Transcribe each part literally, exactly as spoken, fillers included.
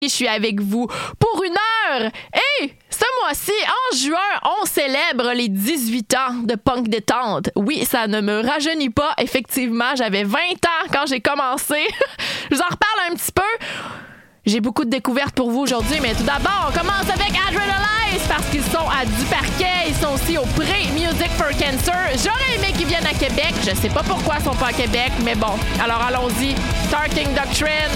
Je suis avec vous pour une heure. Et ce mois-ci, en juin, on célèbre les dix-huit ans de Punk Détente. Oui, ça ne me rajeunit pas. Effectivement, j'avais vingt ans quand j'ai commencé. Je vous en reparle un petit peu. J'ai beaucoup de découvertes pour vous aujourd'hui, mais tout d'abord, on commence avec Adrenalize parce qu'ils sont à Duparquet. Ils sont aussi au Pré Music for Cancer. J'aurais aimé qu'ils viennent à Québec. Je sais pas pourquoi ils sont pas à Québec, mais bon. Alors allons-y. Starting Doctrine.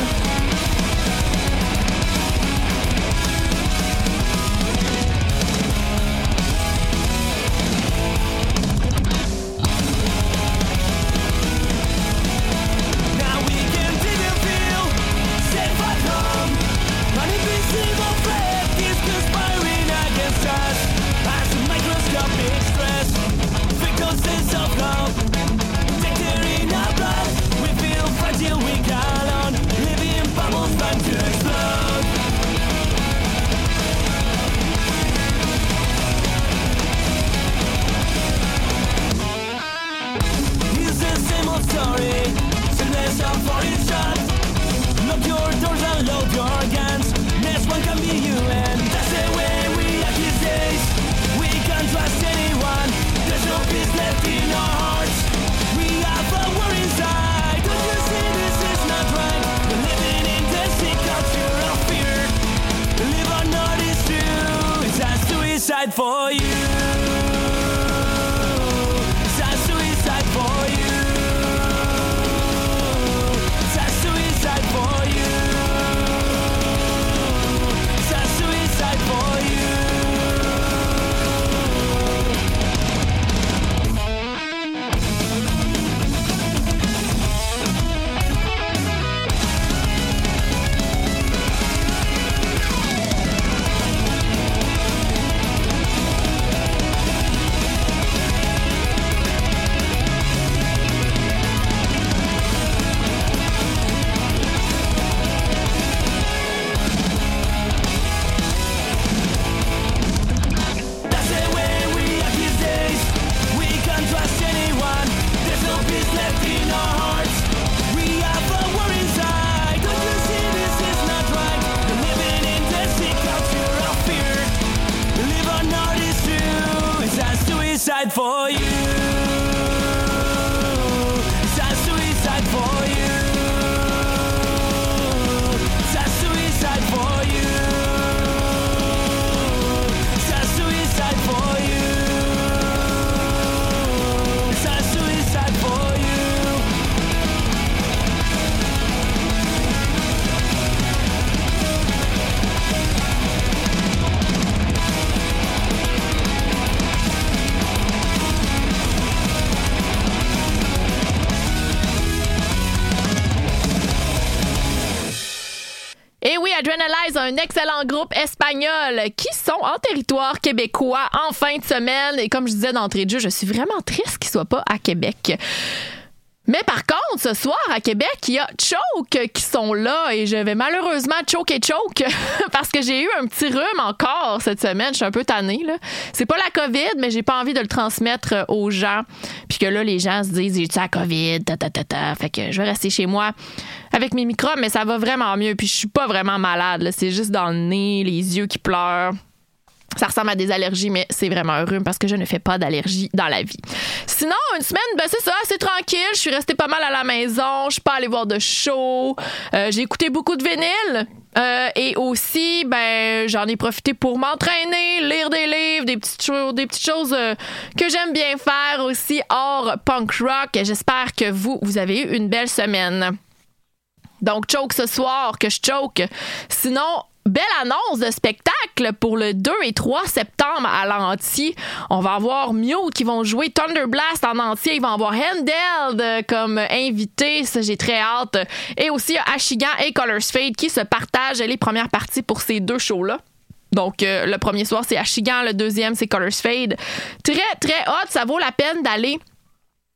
For you, it's a suicide for you, it's a suicide for you, it's a suicide for you. For you, it's a suicide for you, it's a suicide for you, it's a suicide for you, it's a suicide for you. Et oui, Adrenalize, un excellent groupe espagnol qui sont en territoire québécois en fin de semaine. Et comme je disais d'entrée de jeu, je suis vraiment triste qu'ils ne soient pas à Québec. Mais par contre, ce soir, à Québec, il y a Choke qui sont là et je vais malheureusement choke et choke parce que j'ai eu un petit rhume encore cette semaine. Je suis un peu tannée, là. C'est pas la COVID, mais j'ai pas envie de le transmettre aux gens. Puis que là, les gens se disent, j'ai-tu la COVID? Ta, ta, ta, ta. Fait que je vais rester chez moi avec mes microbes, mais ça va vraiment mieux. Puis je suis pas vraiment malade, là. C'est juste dans le nez, les yeux qui pleurent. Ça ressemble à des allergies, mais c'est vraiment un rhume parce que je ne fais pas d'allergie dans la vie. Sinon, une semaine, ben c'est ça, c'est tranquille. Je suis restée pas mal à la maison. Je suis pas allée voir de show. Euh, j'ai écouté beaucoup de vinyle. Euh, et aussi, ben j'en ai profité pour m'entraîner, lire des livres, des petites choses, des petites choses euh, que j'aime bien faire aussi hors punk rock. J'espère que vous, vous avez eu une belle semaine. Donc, choke ce soir, que je choke. Sinon, belle annonce de spectacle pour le deux et trois septembre à l'Anti. On va avoir Mute qui vont jouer Thunderblast en entier. Ils vont avoir Handheld comme invité. Ça, j'ai très hâte. Et aussi Ashigan et Colors Fade qui se partagent les premières parties pour ces deux shows-là. Donc, euh, le premier soir, c'est Ashigan. Le deuxième, c'est Colors Fade. Très, très hot. Ça vaut la peine d'aller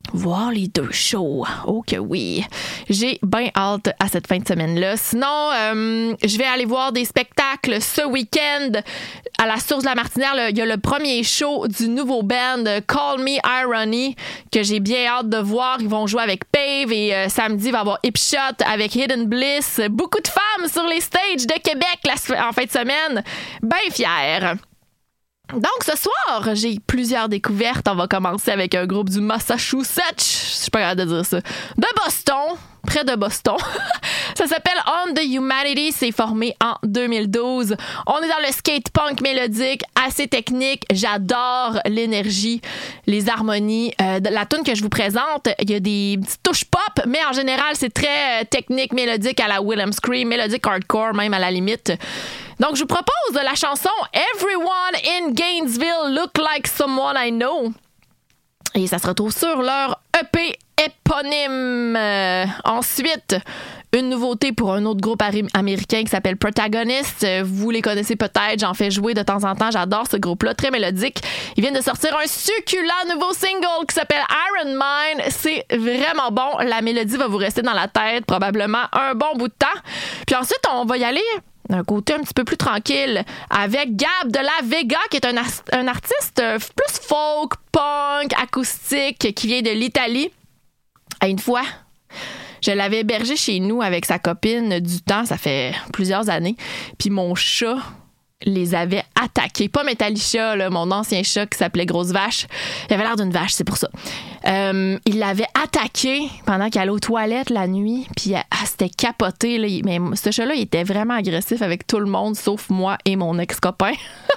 voir les deux shows. Oh que oui. J'ai bien hâte à cette fin de semaine-là. Sinon, euh, je vais aller voir des spectacles ce week-end. À la Source de la Martinière, il y a le premier show du nouveau band Call Me Irony que j'ai bien hâte de voir. Ils vont jouer avec Pave et euh, samedi, il va y avoir Hipshot avec Hidden Bliss. Beaucoup de femmes sur les stages de Québec la, en fin de semaine. Bien fière. Donc, ce soir, j'ai plusieurs découvertes. On va commencer avec un groupe du Massachusetts. Je suis pas capable de dire ça. De Boston, près de Boston. Ça s'appelle On the Humanity. C'est formé en deux mille douze. On est dans le skate punk mélodique, assez technique. J'adore l'énergie, les harmonies. Euh, la tune que je vous présente, il y a des petites touches pop, mais en général, c'est très euh, technique, mélodique à la Wilhelm Scream, mélodique hardcore même à la limite. Donc, je vous propose la chanson Everyone in Gainesville Look Like Someone I Know. Et ça se retrouve sur leur E P éponyme. Euh, ensuite, une nouveauté pour un autre groupe américain qui s'appelle Protagonist. Vous les connaissez peut-être, j'en fais jouer de temps en temps. J'adore ce groupe-là, très mélodique. Ils viennent de sortir un succulent nouveau single qui s'appelle Iron Mine. C'est vraiment bon. La mélodie va vous rester dans la tête probablement un bon bout de temps. Puis ensuite, on va y aller d'un côté un petit peu plus tranquille avec Gab de la Vega, qui est un, as- un artiste plus folk, punk, acoustique, qui vient de l'Italie. À une fois, je l'avais hébergé chez nous avec sa copine du temps, ça fait plusieurs années. Puis mon chat les avait attaqués. Pas Metallica, là, mon ancien chat qui s'appelait Grosse Vache. Il avait l'air d'une vache, c'est pour ça. Euh, il l'avait attaqué pendant qu'elle allait aux toilettes la nuit, puis elle, elle s'était capotée. Là. Mais ce chat-là, il était vraiment agressif avec tout le monde, sauf moi et mon ex-copain.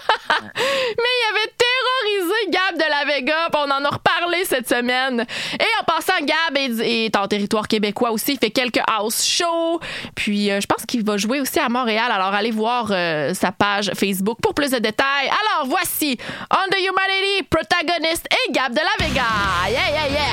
Mais il avait terrorisé Gab de la Vega, puis on en a reparlé cette semaine. Et en passant, Gab est, est en territoire québécois aussi, il fait quelques house shows, puis euh, je pense qu'il va jouer aussi à Montréal, alors allez voir euh, sa page Facebook pour plus de détails. Alors voici On the Humanity, Protagonist et Gab de la Vega. Yeah, yeah, yeah!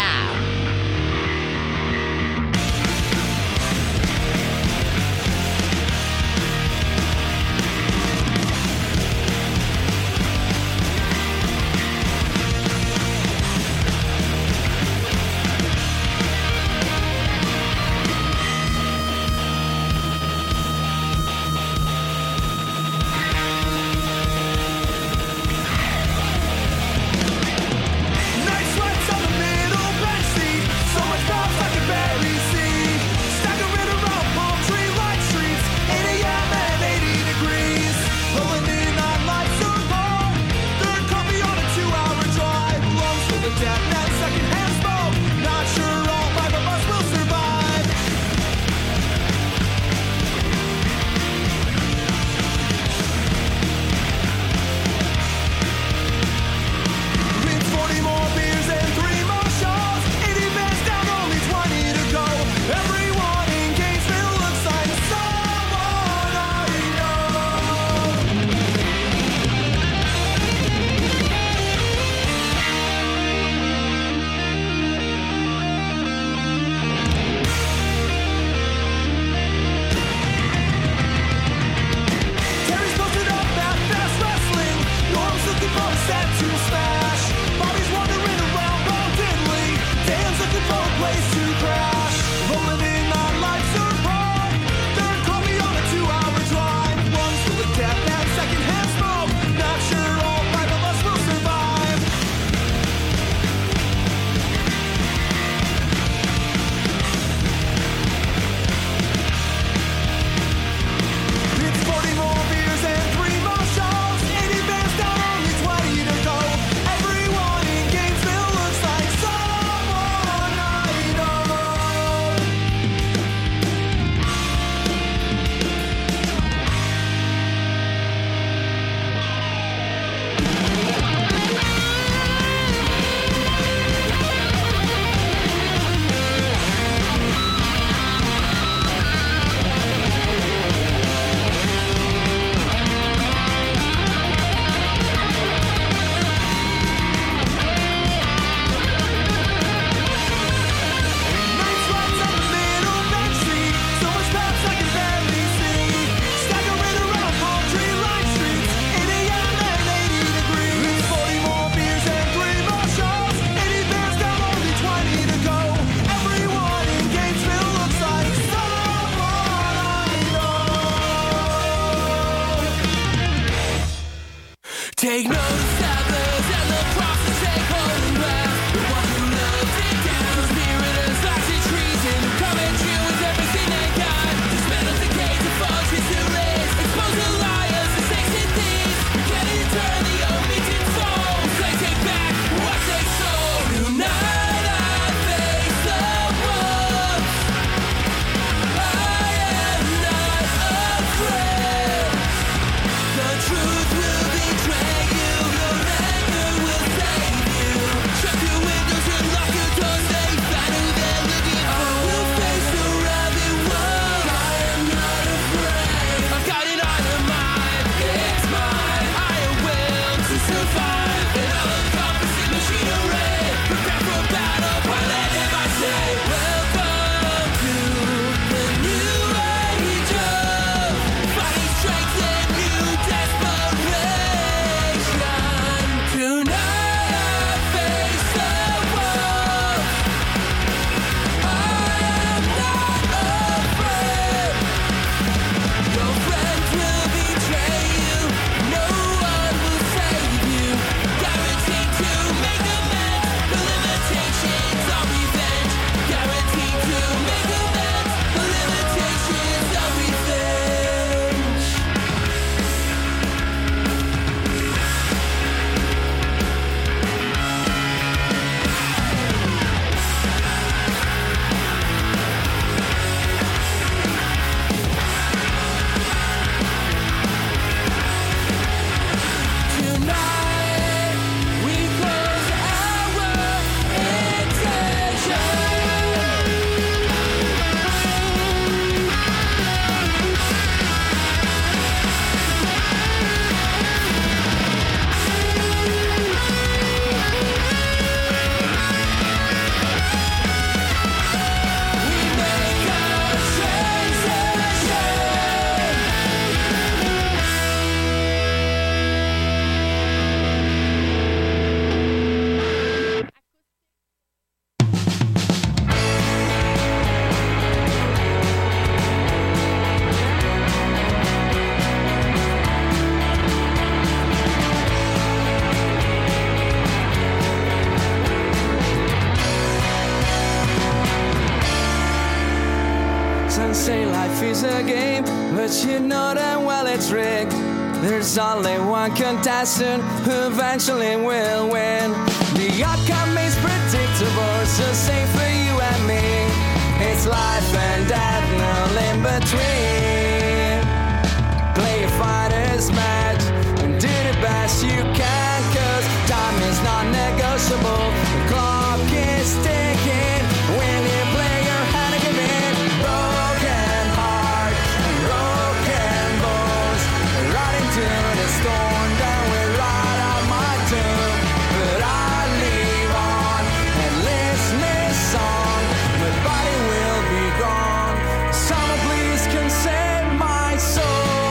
Nice lights on the middle bench. Take no settlers and the crosses take hold and grasp. The one who loves it down. Spirit of toxic treason. Come at you with everything they got. Dismantle the cage of false histories. Expose the liars, the sex and thieves. You can't turn the omitted souls. They take back what they stole. Tonight I face the wolves. I am not afraid. The truth will betray you. Your anger will save you. Shut your windows and lock your doors. They find who they're looking for. I will face the rabid world. I am not afraid. I've got it on the mind. It's mine. I am will to survive. An all-encompassing machinery. Prepare for battle. Whatever I say. Welcome to the new age of fighting strength and new desperation. Tonight I face the world. I am not afraid. Your friends will betray you. No one will save you. Guaranteed to make amends. The limitations of revenge. Guaranteed to make amends. The limitations of revenge. Tonight we close our intention. We make our transition. Some say life is a game, but you know damn well it's rigged. There's only one contestant who eventually will win. The outcome is predictable, so same for you and me. It's life and death, no in between. Play your fighter's match and do the best you can, cause time is not negotiable. The clock is ticking. When you play your hand and give in, broken heart and broken bones. Right into the storm, then we ride out my tomb. But I live on and listen this song. My body will be gone. Someone please can save my soul.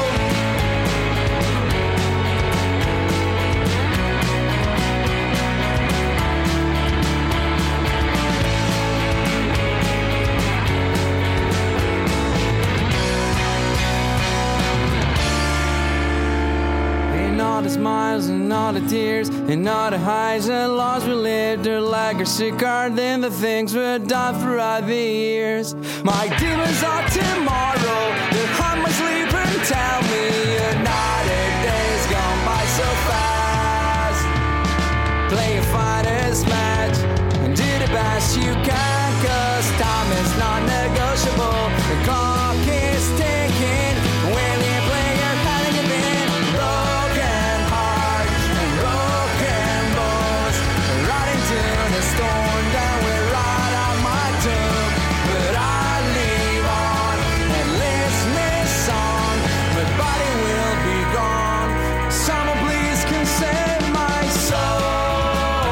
In all the smiles and all the tears, and all the highs and lows we lived, their legacy card than the things we've done throughout the years. My demons are tomorrow, they haunt my sleep and tell me another day's gone by so fast. Play a fighter's match and do the best you can, cause time is not negotiable. The clock is ticking. When you play your hand and give in, broken heart and broken bones. Right into the storm, then we ride out my tomb. But I live on and listen this song. My body will be gone. Someone please can save my soul.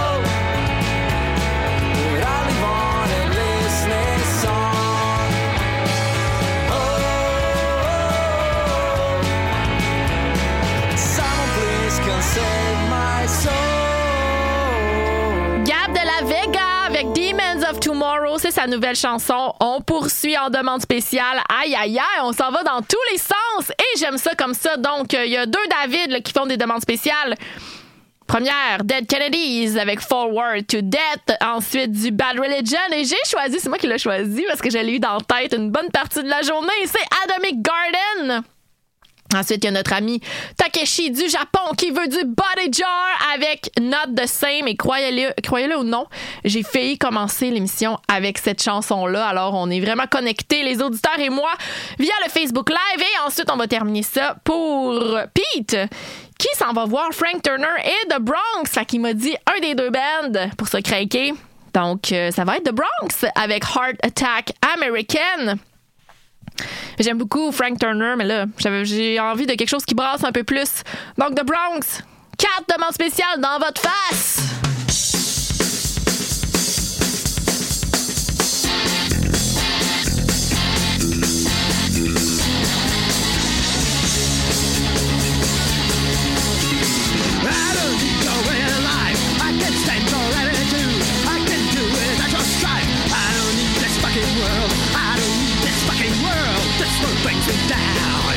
But I live on and listen this song. Tomorrow, c'est sa nouvelle chanson. On poursuit en demande spéciale. Aïe, aïe, aïe, on s'en va dans tous les sens. Et j'aime ça comme ça. Donc, il euh, y a deux David là, qui font des demandes spéciales. Première, Dead Kennedys avec Forward to Death. Ensuite, du Bad Religion. Et j'ai choisi, c'est moi qui l'ai choisi parce que je l'ai eu dans la tête une bonne partie de la journée. C'est Atomic Garden. Ensuite, il y a notre ami Takeshi du Japon qui veut du Body Jar avec Not the Same. Et croyez-le, croyez-le ou non, j'ai failli commencer l'émission avec cette chanson-là. Alors, on est vraiment connectés, les auditeurs et moi, via le Facebook Live. Et ensuite, on va terminer ça pour Pete, qui s'en va voir Frank Turner et The Bronx. Fait qu'il m'a dit un des deux bands pour se craquer. Donc, euh, ça va être The Bronx avec Heart Attack American. J'aime beaucoup Frank Turner, mais là, j'avais, j'ai envie de quelque chose qui brasse un peu plus. Donc, The Bronx, quatre demandes spéciales dans votre face! Brings me down.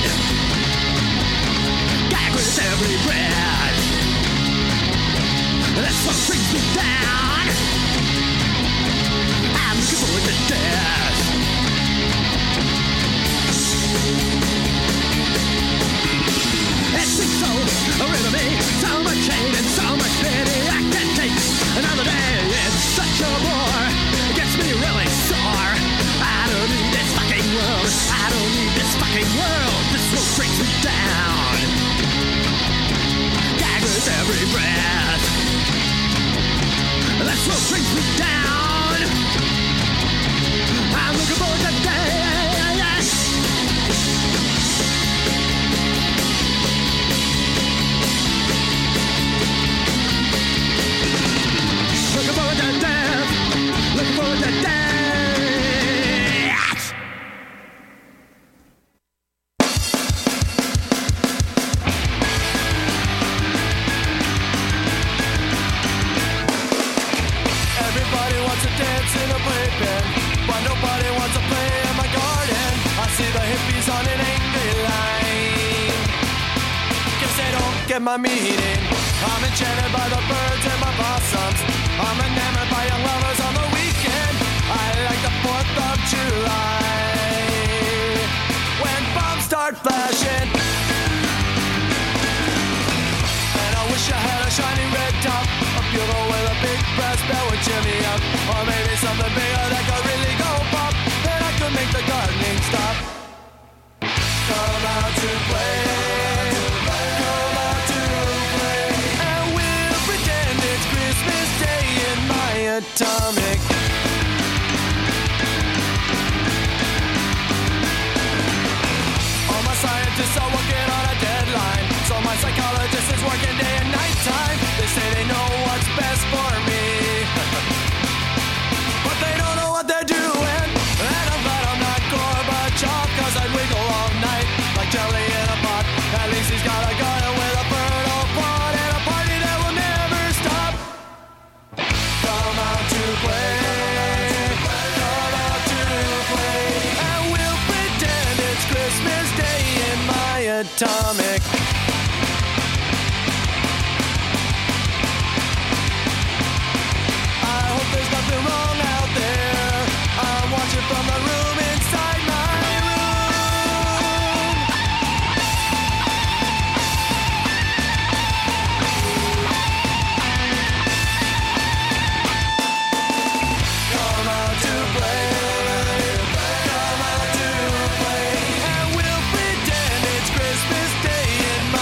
Gag with every breath. That's what brings me down. I'm looking forward to death. It seems so rid of me, so much hate and so much pity. I can't take another day. It's such a bore. It gets me really sore. I don't need this fucking world. I don't need this fucking world. This world brings me down. Gag with every breath. This world brings me down. I'm looking forward to day. Looking forward to death. Looking forward to death. My meaning. I'm enchanted by the birds and my possums. I'm enamored by young lovers on the weekend. I like the fourth of July when bombs start flashing. And I wish I had a shiny red top, a bugle with a big brass bell would cheer me up, or maybe something bigger that could really go pop. Then I could make the gardening stop. Come out to play. Atomic. All my scientists are working on a deadline, so my psychologist is working day and night time. They say they know what's best for me, but they don't know what they're doing. And I'm glad I'm not Gorbachev, cause I'd wiggle all night like jelly in a pot. At least he's got a garden with a fertile pot and a party that will never stop. Come out to play. Come out to play. And we'll pretend it's Christmas Day in my atomic. I hope there's nothing wrong out there. I'm watching from the room inside my room. Come out to play. Come out to play. And we'll pretend it's Christmas Day in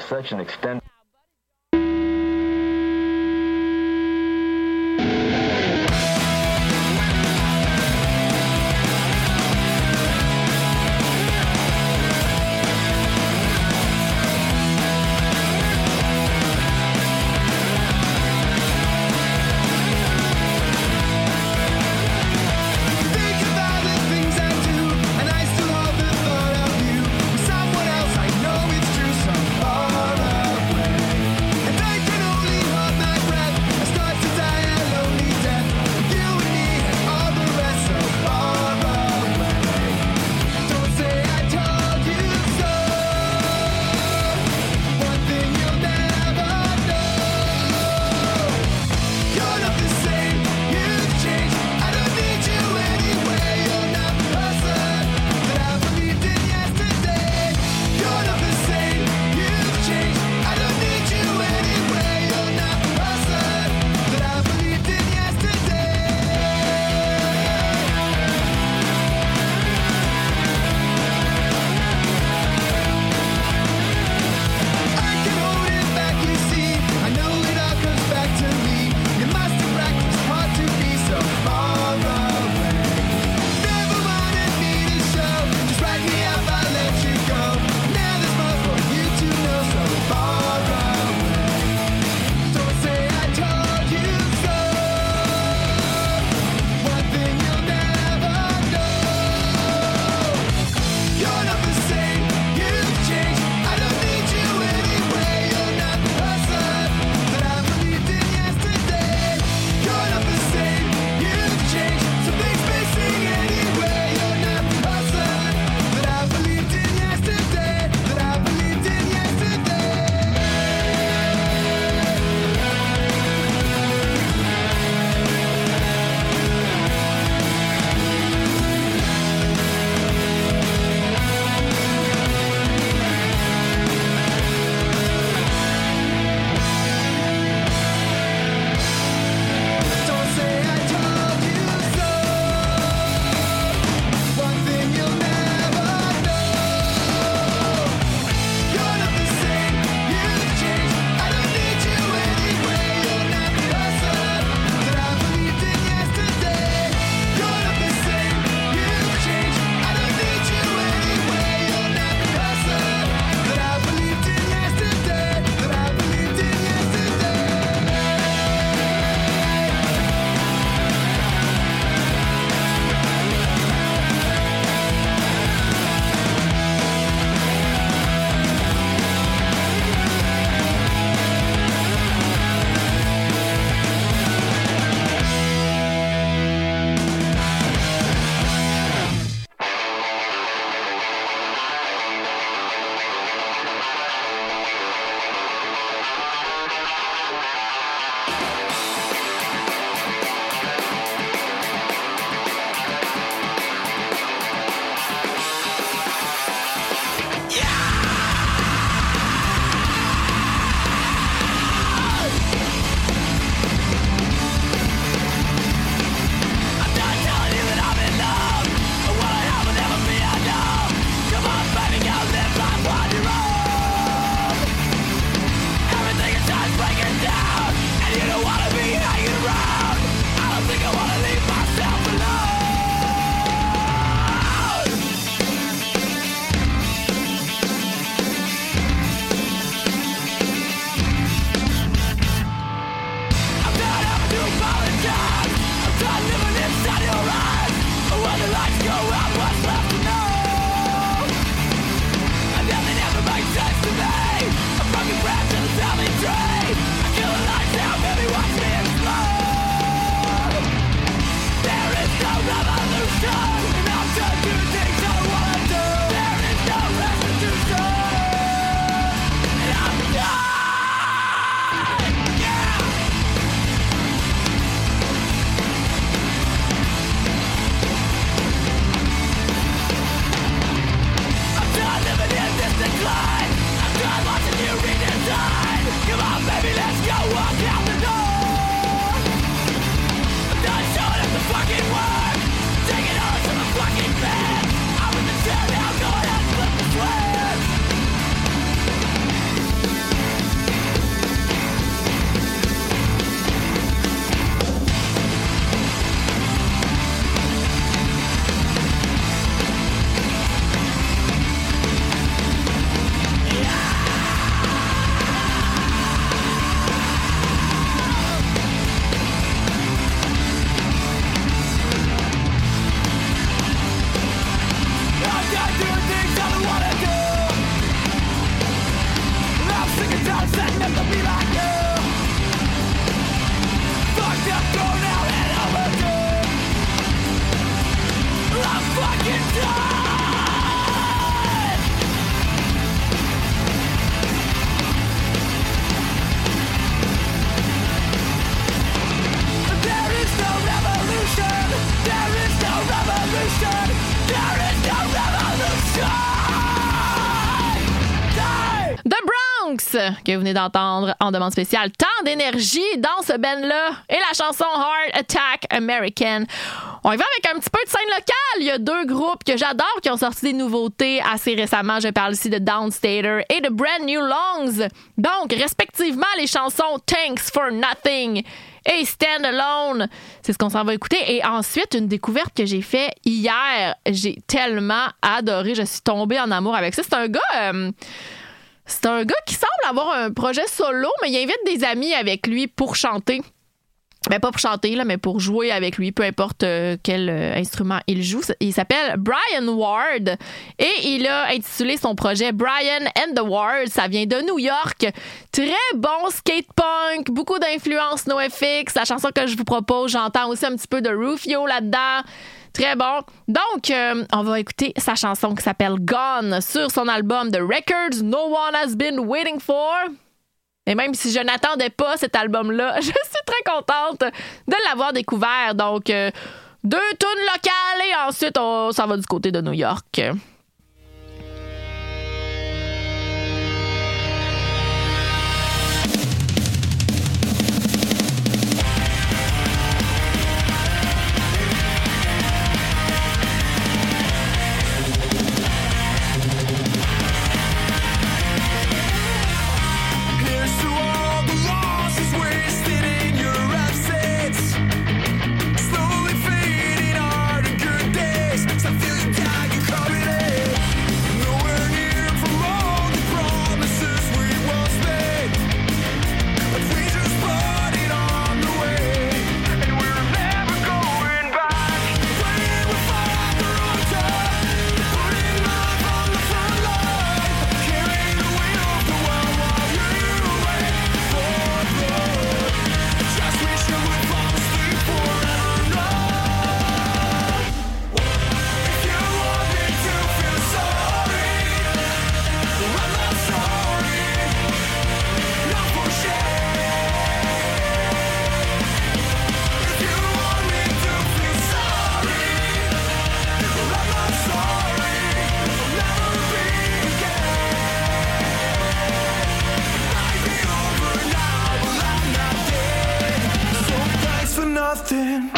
such an extended Someone else, I know it's true, some far away. Tanks, que vous venez d'entendre en demande spéciale. Tant d'énergie dans ce band-là. Et la chanson Heart Attack American. On y va avec un petit peu de scène locale. Il y a deux groupes que j'adore qui ont sorti des nouveautés assez récemment. Je parle ici de Downstater et de Brand New Lungs. Donc, respectivement, les chansons Thanks for Nothing et Stand Alone. C'est ce qu'on s'en va écouter. Et ensuite, une découverte que j'ai fait hier. J'ai tellement adoré. Je suis tombée en amour avec ça. C'est un gars... Euh, c'est un gars qui semble avoir un projet solo, mais il invite des amis avec lui pour chanter. Ben, pas pour chanter, là, mais pour jouer avec lui, peu importe euh, quel euh, instrument il joue. Il s'appelle Brian Ward et il a intitulé son projet Brian and the Ward. Ça vient de New York. Très bon skate punk, beaucoup d'influence NoFX. La chanson que je vous propose, j'entends aussi un petit peu de Rufio là-dedans. Très bon. Donc, euh, on va écouter sa chanson qui s'appelle Gone sur son album The Records No One Has Been Waiting For. Et même si je n'attendais pas cet album-là, je suis très contente de l'avoir découvert. Donc, euh, deux tunes locales et ensuite, on s'en va du côté de New York. nothing.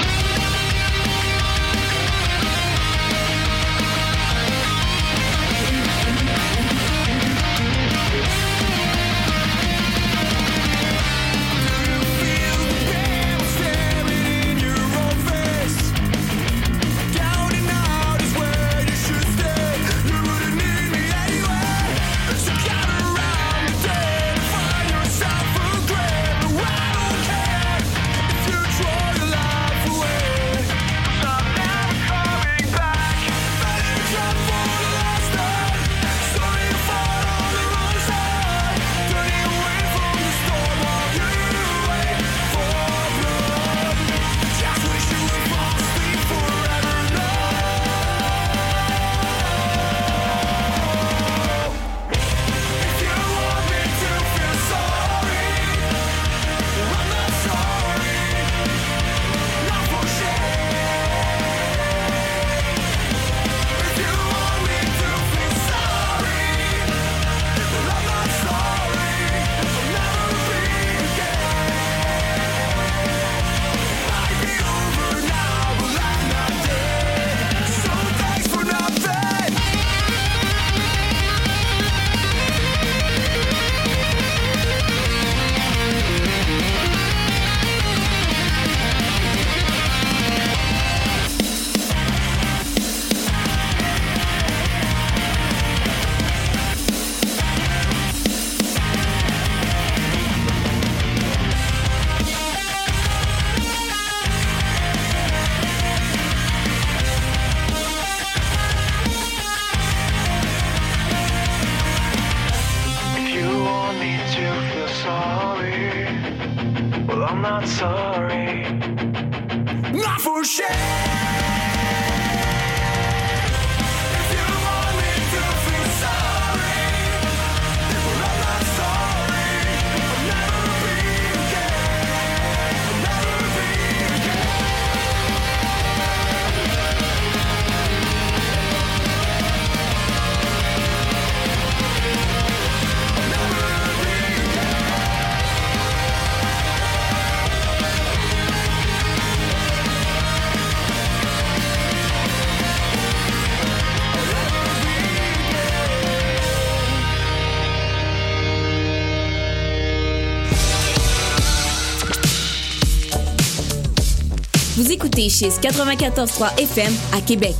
écoutez Chiz quatre-vingt-quatorze point trois F M à Québec.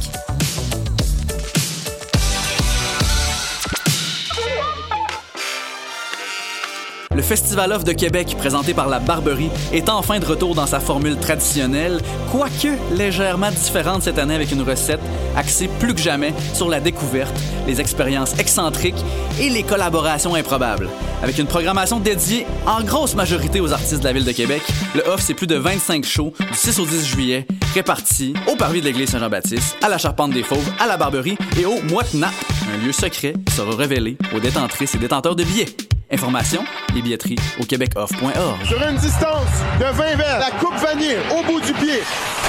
Le Festival Off de Québec, présenté par la Barberie, est enfin de retour dans sa formule traditionnelle, quoique légèrement différente cette année avec une recette axée plus que jamais sur la découverte, les expériences excentriques et les collaborations improbables. Avec une programmation dédiée en grosse majorité aux artistes de la ville de Québec, le Off, c'est plus de vingt-cinq shows du six au dix juillet, répartis au parvis de l'église Saint-Jean-Baptiste, à la Charpente des Fauves, à la Barberie et au Moite-Nap, un lieu secret qui sera révélé aux détentrices et détenteurs de billets. Informations et billetterie au québec off point org. Sur une distance de vingt mètres, la coupe vanille au bout du pied.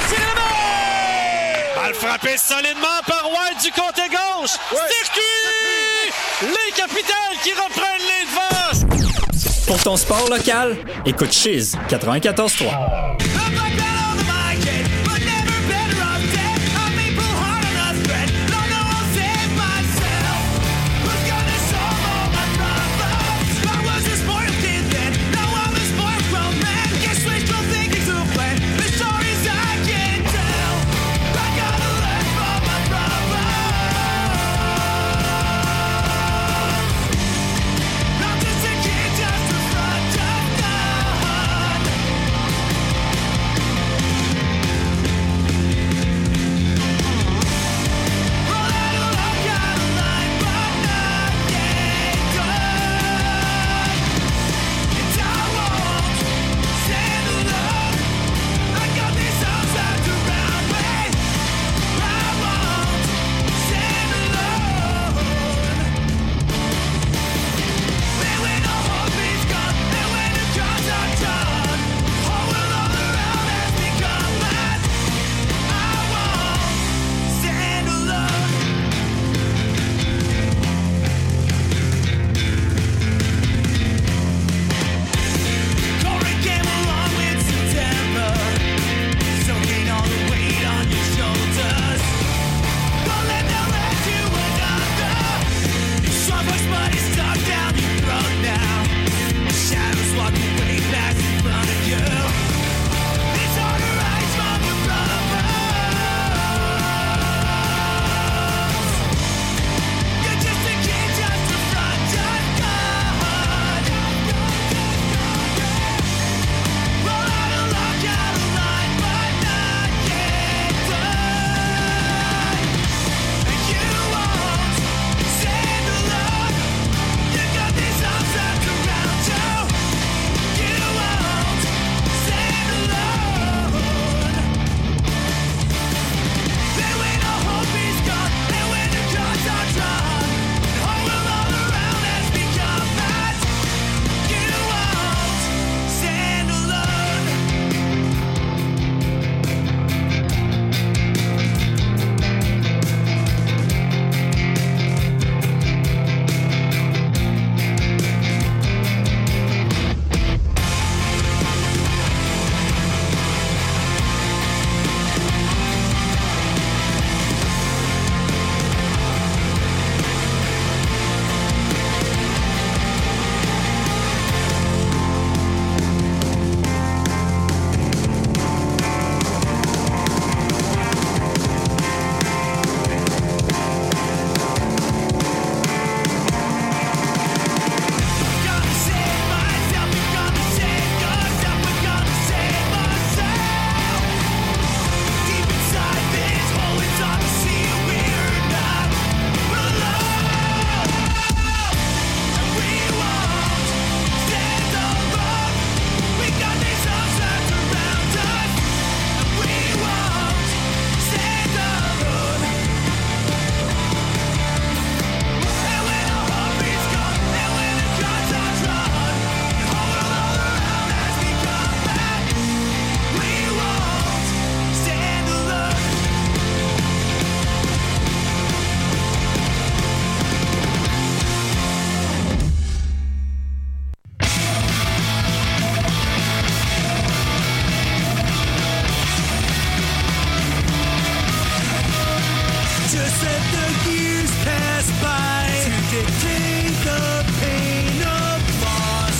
Balle frappée solidement par White du côté gauche. Ouais. Circuit! Les Capitales qui reprennent les devants. Pour ton sport local, écoute Chiz quatre-vingt-quatorze trois.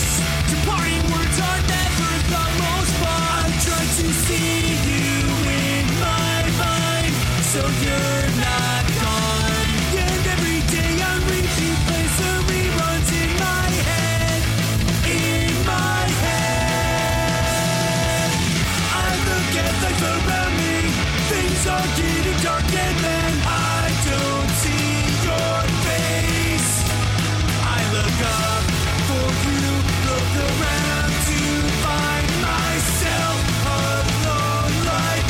See you win. are getting dark and then I don't see your face. I look up for you, look around to find myself alone like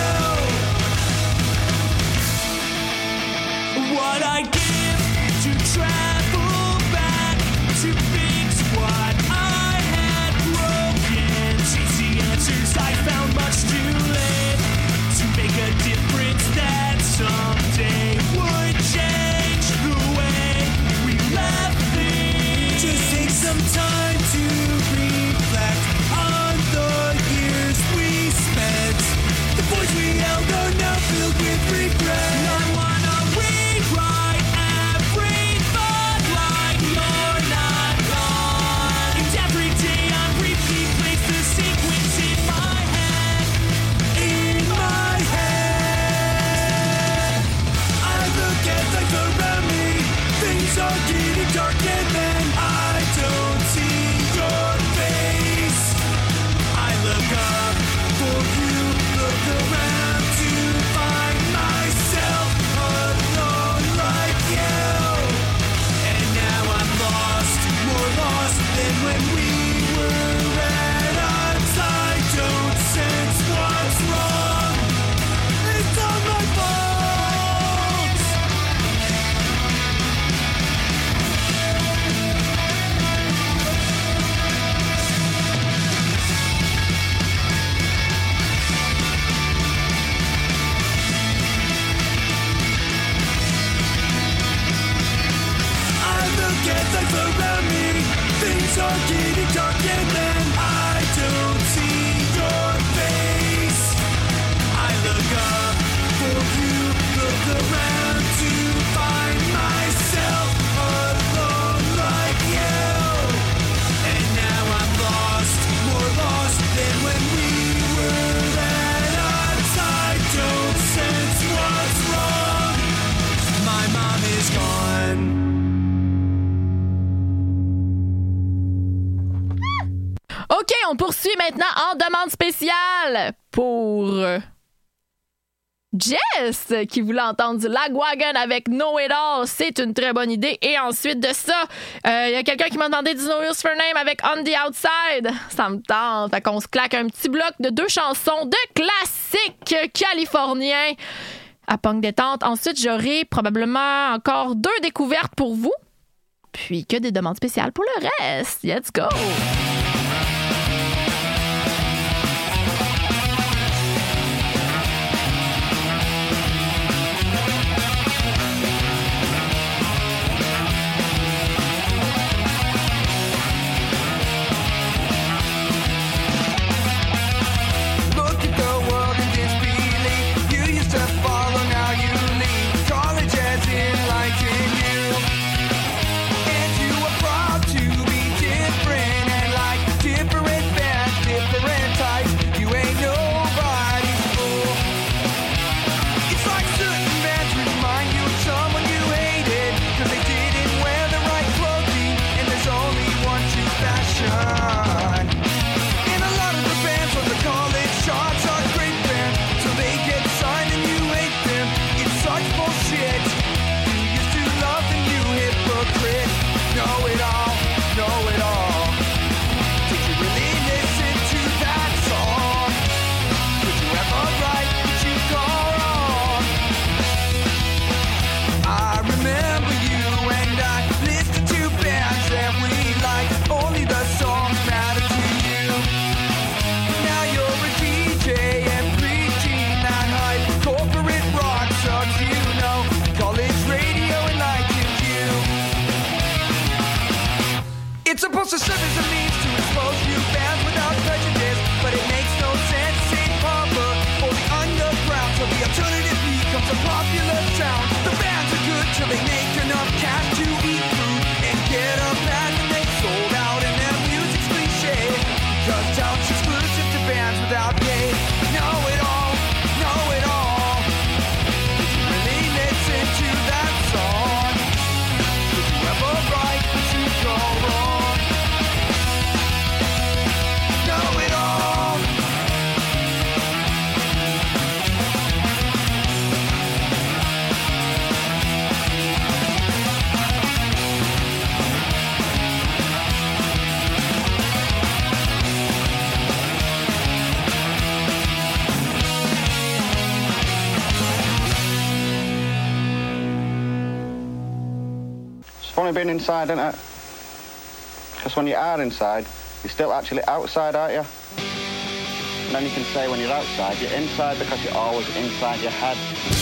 you. What I give to travel back to fix what I had broken. Chase the answers I found much too late to make a difference that someday would change the way we left things. Just take some time to reflect on the years we spent. The voice we held are now filled with regret. I wanna rewrite every thought like you're not gone. And every day I repeat, place the sequence in my head. In my head, I look at life around me. Things are getting dark and then I don't see your face. I look up for you, look around to find myself alone like you. And now I'm lost, more lost than when we were at odds. I don't sense what's wrong. It's all my fault. I look at life around me. Things are getting dark and then I don't see your face. I look up for you, look around to find myself alone like you. And now I'm lost, more lost than when we were at odds. I don't sense what's wrong. My mom is gone. OK, on poursuit maintenant en demande spéciale pour Jess, qui voulait entendre du Lagwagon avec Know It All. C'est une très bonne idée. Et ensuite de ça, il euh, y a quelqu'un qui m'a demandé du No Use for Name avec On the Outside. Ça me tente. Fait qu'on se claque un petit bloc de deux chansons de classiques californiens à punk détente. Ensuite, j'aurai probablement encore deux découvertes pour vous. Puis que des demandes spéciales pour le reste. Let's go! Look at the world in disbelief. You used to follow, now you lead. College has enlightened you. And you are proud to be different and like different bands, different types. You ain't nobody's fool. It's like certain bands remind you of someone you hated, cause they didn't wear the right clothing, and there's only one true fashion. And a lot of the bands on the college charts are great bands, so they get signed and you hate them. It's such bullshit. You used to love them, you hypocrite. Know it all, know it all. Did you really listen to that song? Could you ever write what you call wrong? I remember you and I listened to bands that we like. Only the songs matter to you. Now you're a D J and preaching that hype. Corporate rock sucks, you know. College radio enlightened you. It's supposed to serve as a means to expose you bands without prejudice, but it makes no sense. Safe harbor for the underground, so the alternative becomes a popular sound. The bands are good till they make enough cash to eat food and get a band, and they sold out and their music's cliche. Cause town's exclusive to bands without pay. Know it all, know it all. Did you really listen to that song? Did you ever write what you go wrong? Know it all. funny being inside, isn't it? Because when you are inside, you're still actually outside, aren't you? And then you can say when you're outside, you're inside because you're always inside your head.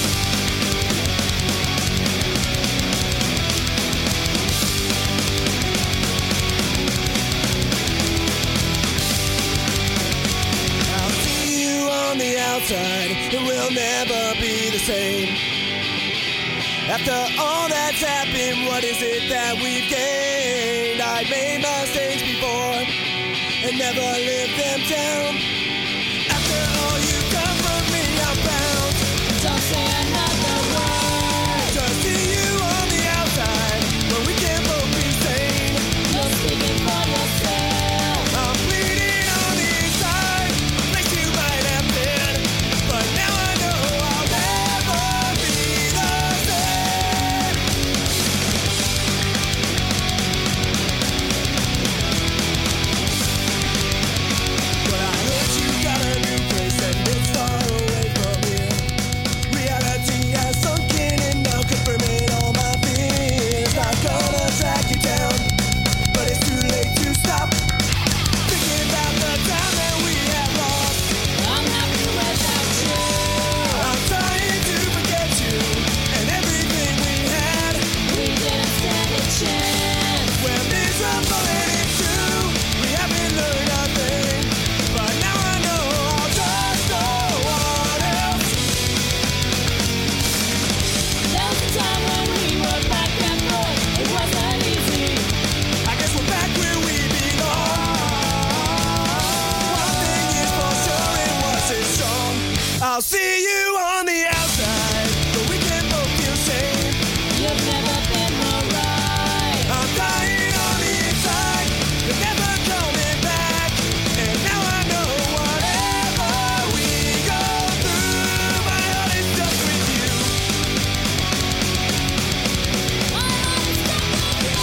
I'll see you on the outside, it will never be the same. After all that's happened, what is it that we've gained? I made mistakes before and never lived them down. After all you've done for me, I'm bound. Don't say another word. To see you on the outside, where we can both be sane. You're speaking for yourself. I'm bleeding on the inside, like you might have been. But now I know I'll never be the same. But I heard you got a new place and it's far away from here. Reality has sunk in and now confirming all my fears. Not gonna track you down, but it's too late to stop. Thinking about the time that we have lost. I'm happy without you. I'm trying to forget you and everything we had. We didn't stand a chance. We're miserable and it's true. We haven't learned a thing. But now I know I'll trust no one else. There was a time when we were back and forth. It wasn't easy. I guess we're back where we belong. One thing is for sure, it wasn't strong. I'll see you on the outside, but we can both feel safe. You've never been more right. I'm dying on the inside, you're never coming back. And now I know whatever we go through, my heart is stuck with you. My heart is stuck with you.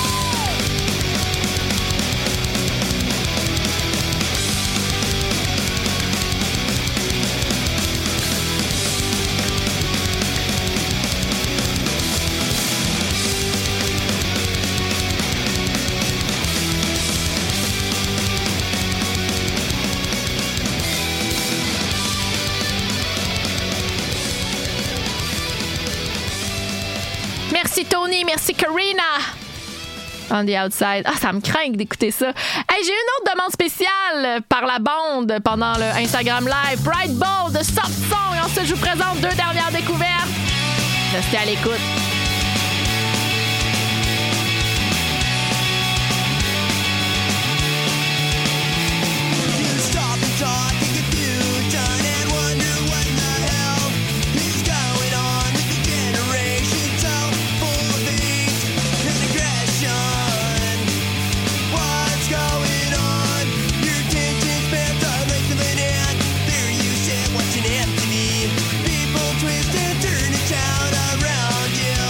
Merci Tony, merci Karina. On the outside. Ah, ça me craint d'écouter ça. Hey, j'ai une autre demande spéciale par la bande pendant le Instagram Live. Bright Ball de Soft Song. Ensuite, je vous présente deux dernières découvertes. Restez à l'écoute. You stop and talk and confusion and wonder what the hell is going on with the generation so full of hate and aggression. What's going on? Your attention spans are length of an ant. There you sit watching M T V. People twist and turn and shout around you.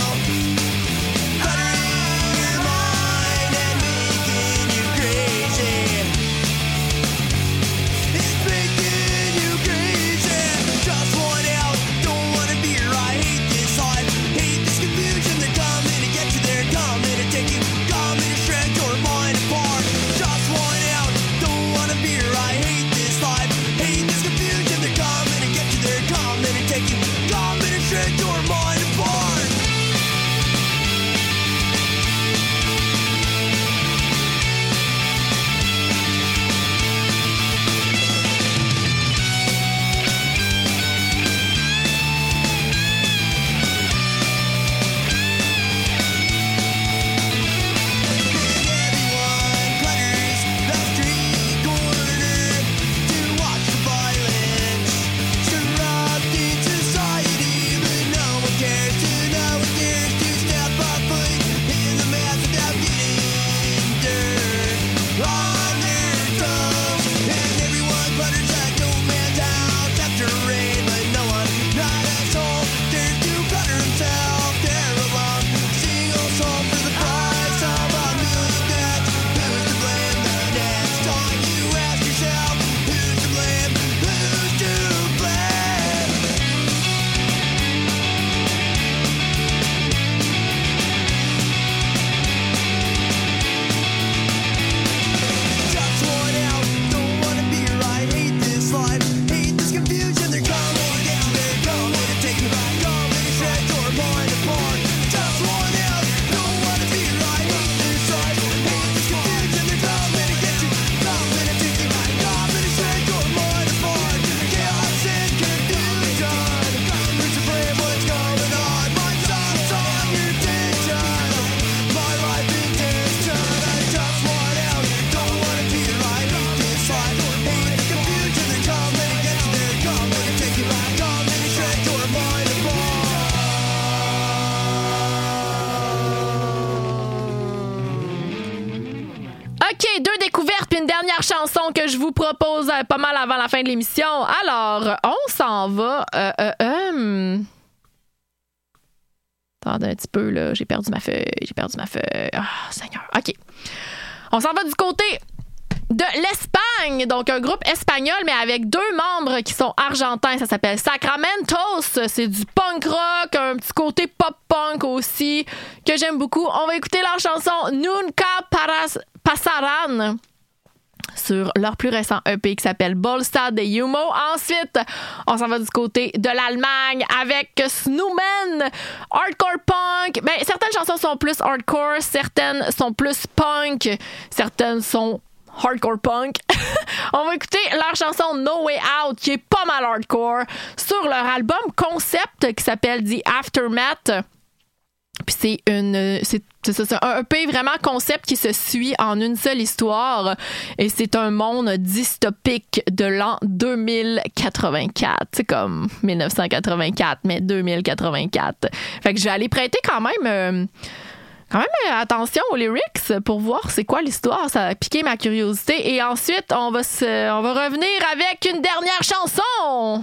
OK, deux découvertes puis une dernière chanson que je vous propose euh, pas mal avant la fin de l'émission. Alors, on s'en va. Euh, euh, euh... Attendez un petit peu, là. J'ai perdu ma feuille. J'ai perdu ma feuille. Ah, Seigneur. OK. On s'en va du côté de l'Espagne. Donc, un groupe espagnol, mais avec deux membres qui sont argentins. Ça s'appelle Sacramentos. C'est du punk rock, un petit côté pop-punk aussi, que j'aime beaucoup. On va écouter leur chanson Nunca Paras- Pasarán sur leur plus récent E P qui s'appelle Bolsa de Humo. Ensuite, on s'en va du côté de l'Allemagne avec Snowman, hardcore punk. Ben, certaines chansons sont plus hardcore, certaines sont plus punk, certaines sont hardcore punk. On va écouter leur chanson No Way Out qui est pas mal hardcore sur leur album concept qui s'appelle The Aftermath. Puis c'est une c'est, c'est, ça, c'est un E P vraiment concept qui se suit en une seule histoire et c'est un monde dystopique de l'an deux mille quatre-vingt-quatre. C'est comme dix-neuf cent quatre-vingt-quatre, mais deux mille quatre-vingt-quatre. Fait que je vais aller prêter quand même euh, quand même euh, attention aux lyrics pour voir c'est quoi l'histoire. Ça a piqué ma curiosité. Et ensuite, on va, se, on va revenir avec une dernière chanson.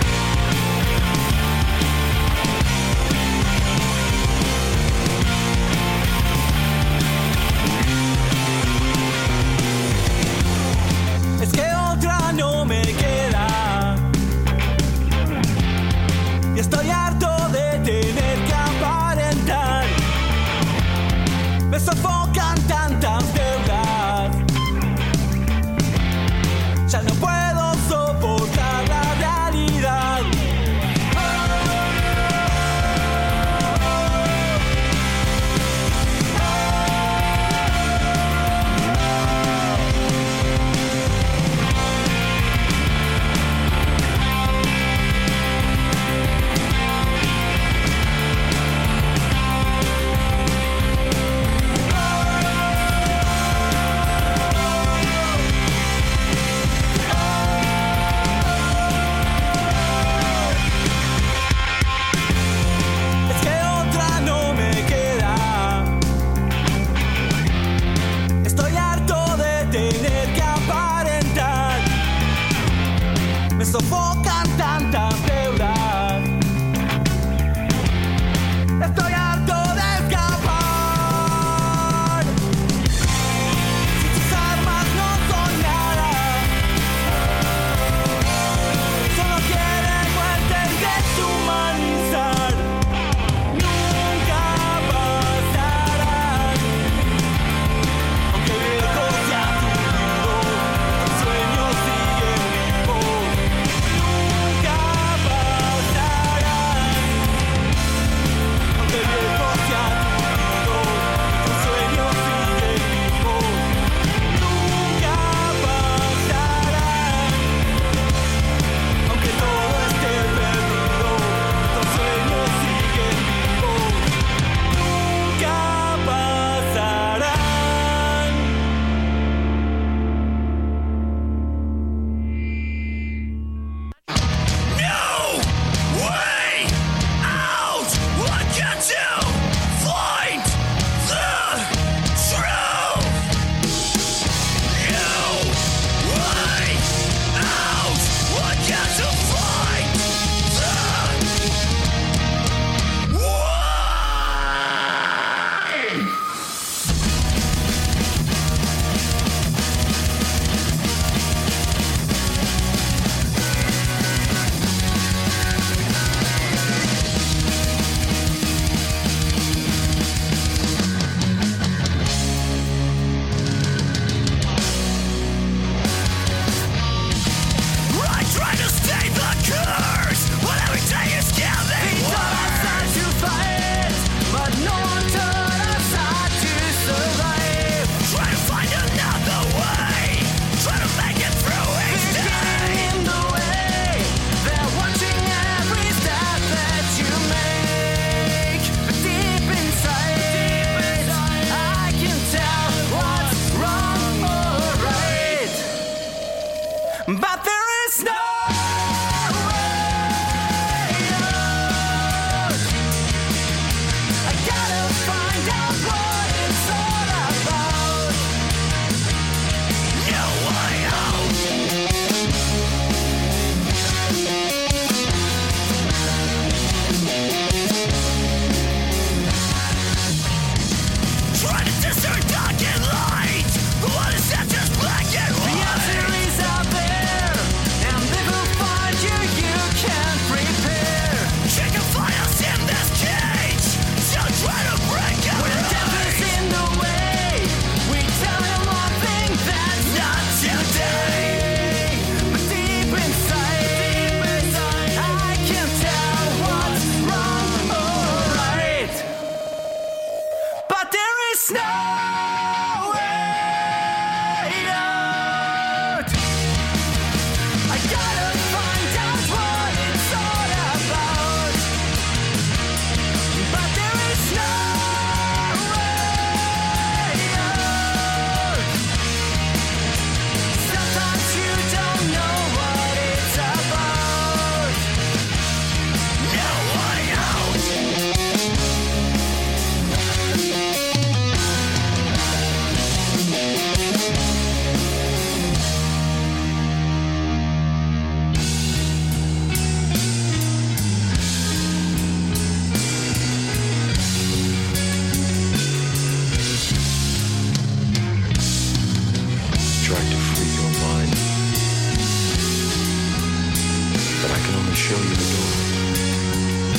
Es que otra no me queda y estoy harto de tener que aparentar. Me sofocan tantas deudas, ya no puedo soportar la realidad.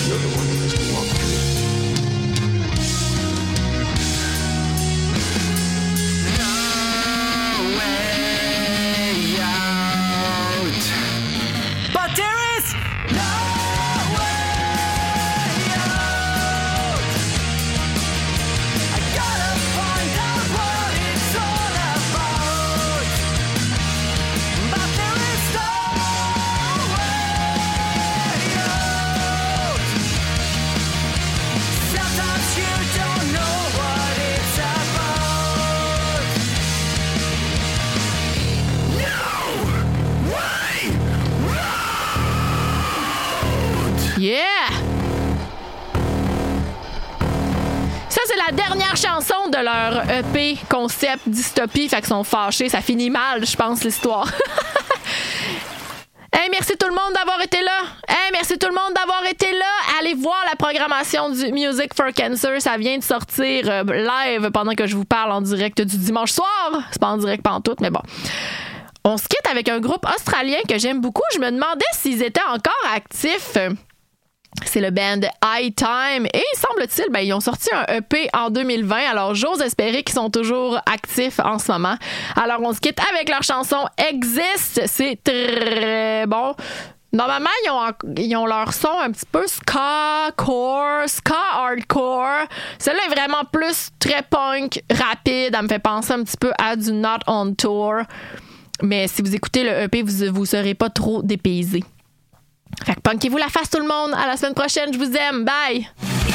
You're the one who has to walk through it. No way out. But there is no way out. I gotta find out what it's all about. But there is no way out. Sometimes you don't know what it's about. No way out. Yeah! Ça, c'est la dernière chanson de leur E P concept dystopie. Fait qu'ils sont fâchés. Ça finit mal, je pense, l'histoire. Hey, merci tout le monde d'avoir été là. Hey, merci tout le monde d'avoir été là. Allez voir la programmation du Music for Cancer. Ça vient de sortir euh, live pendant que je vous parle en direct du dimanche soir. C'est pas en direct pantoute, mais bon. On se quitte avec un groupe australien que j'aime beaucoup. Je me demandais s'ils étaient encore actifs. C'est le band High Time. Et semble-t-il, ben, ils ont sorti un E P en deux mille vingt. Alors, j'ose espérer qu'ils sont toujours actifs en ce moment. Alors, on se quitte avec leur chanson Exist. C'est très bon. Normalement, ils ont, ils ont leur son un petit peu ska-core, ska-hardcore. Celle-là est vraiment plus très punk, rapide. Elle me fait penser un petit peu à du Not On Tour. Mais si vous écoutez le E P, vous vous serez pas trop dépaysés. Fait que punkez-vous la face tout le monde. À la semaine prochaine. Je vous aime. Bye!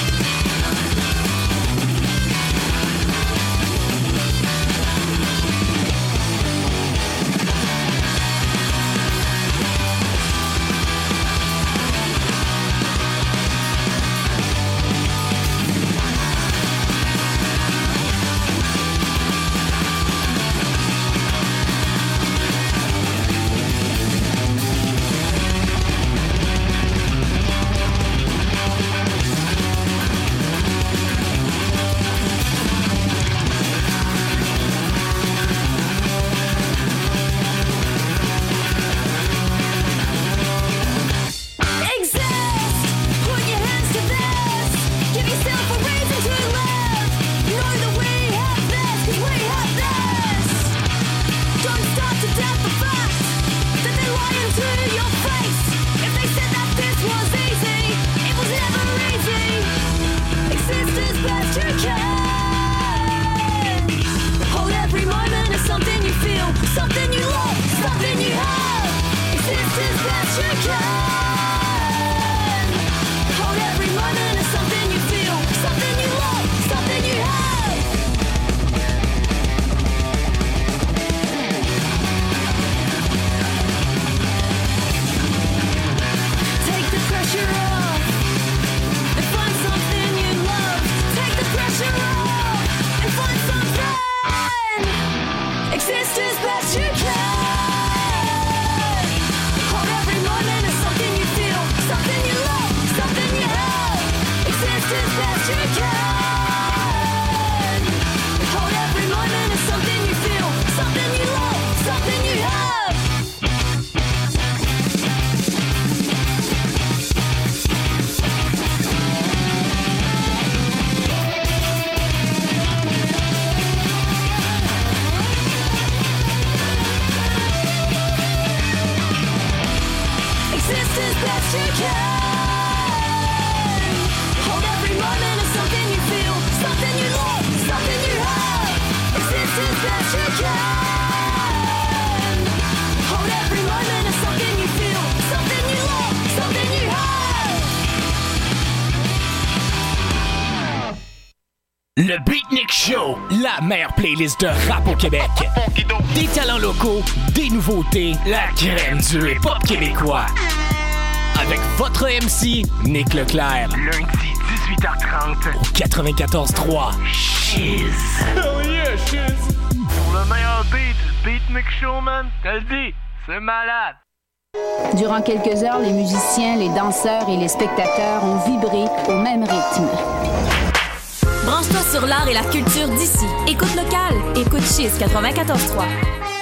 Le Beatnik Show, la meilleure playlist de rap au Québec. Des talents locaux, des nouveautés, la crème du hip-hop québécois. Avec votre M C, Nick Leclerc. Lundi, dix-huit heures trente. Au quatre-vingt-quatorze trois. Shiz. Oh yeah, Shiz. Pour le meilleur beat, le Beatnik Show, man. T'as le dit, c'est malade. Durant quelques heures, les musiciens, les danseurs et les spectateurs ont vibré au même rythme. Branche-toi sur l'art et la culture d'ici. Écoute local. Écoute Chiz quatre-vingt-quatorze trois.